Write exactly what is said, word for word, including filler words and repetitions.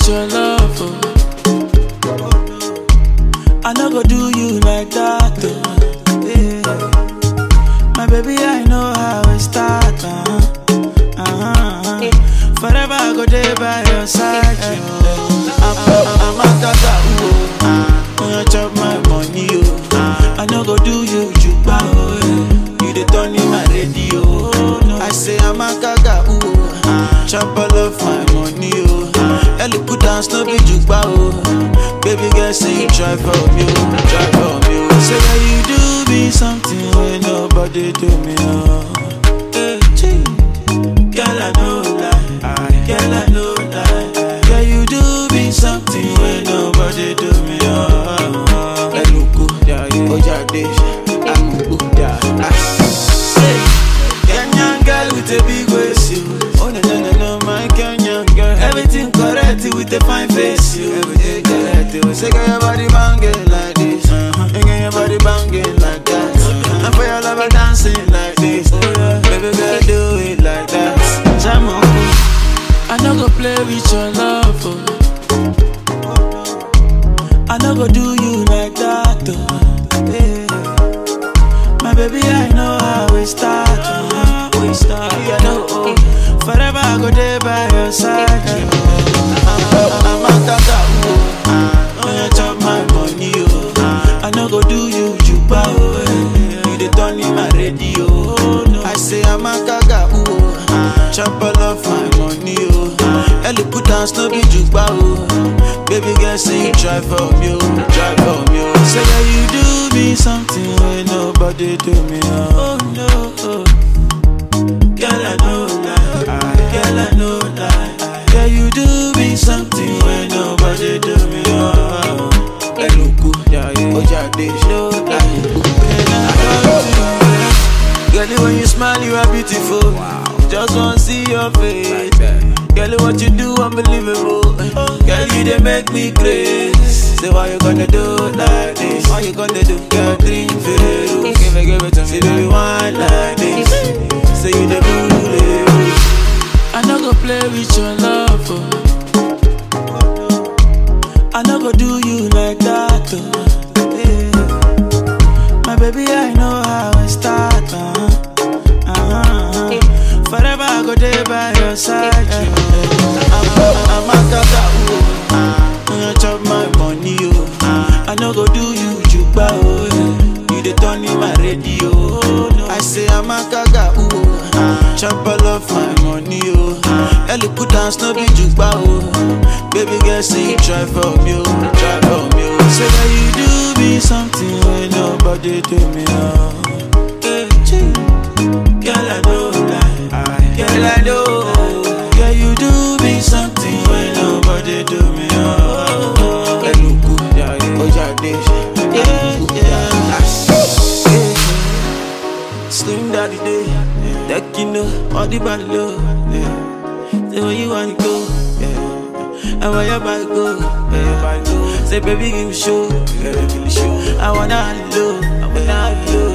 with your love, oh. I no go do you like that, oh. Yeah. My baby, I know how it start, uh-huh. Uh-huh. Forever I go there by your side, oh. I'm, I'm, I'm a tata, oh. When you chop my money, oh. I no go do you, you bow, oh. You the turn in my radio, oh. I say I'm a gaga, oh. Chop all of my money, oh. Ellie put down no be jukba, oh. Baby girl say you try for me, oh. Try for me, oh. Say that you do me something when nobody do me, oh. Hey, gee. Girl I know lie, girl I know lie. Girl you do me something when nobody do me, oh. Eluku, Ojade, Amuku, Say, Kenyan girl with a big waist, you. Oh no no no no, my Kenyan girl. Everything correct with a fine face, you. Everything correct, you. Say get your body banging like this, uh-huh. And get your body banging like that, uh-huh. And for your lover dancing like this, oh, yeah. Baby girl do it like that. Jam on, I no go play with your love, oh. I no go do you like that, oh. Yeah. My baby, I know how we start, oh. We start, yeah, no, oh. Forever I go there by your side, oh. I'm a tata, oh. When you chop my money, oh. I no go do you, you bow, oh. You the turn in my radio, oh. I say I'm a gaga, oh. Chop all of my money, oh. Ellie put down no be jukba, oh. Baby girl say you try for me, oh. Try for me, oh. Say that you do me something when nobody do me, oh. Oh no, oh. Girl I know lie, girl I know lie. Girl you do me something when nobody do me, oh. Eluku, Ojade, no lie. Girl when you smile you are beautiful, wow. Just wanna see your face, like girl what you do unbelievable, girl you dey make me crazy. Say why you gonna do like this, why you gonna do, girl drink Veru, give it, give it to me. Say do you want like this, say you the bully. I no go play with your love, oh. I no go do you like that, oh. Yeah. My baby I know how it start, uh-huh. Uh-huh. Forever I go there by your side, oh. I'm, I'm a tata, oh. When you chop my money, oh. I no go do you, you bow, oh. You the turn in my radio, oh. I say I'm a gaga, oh. Chop all of my money, oh. Ellie put down no be jukba, oh. Baby girl say you try for me, oh. Try for me, oh. Say that you do me something when nobody do me, oh. Hey, gee. Girl I know lie, girl I know. Girl you do me something when nobody do me, oh. Eluku, Ojade, yeah, yeah. Slim daddy day, that you know, all the body love, yeah. Say where you wanna go, yeah. And where your body go, yeah. Say baby give me show, yeah. I wanna love, I wanna love.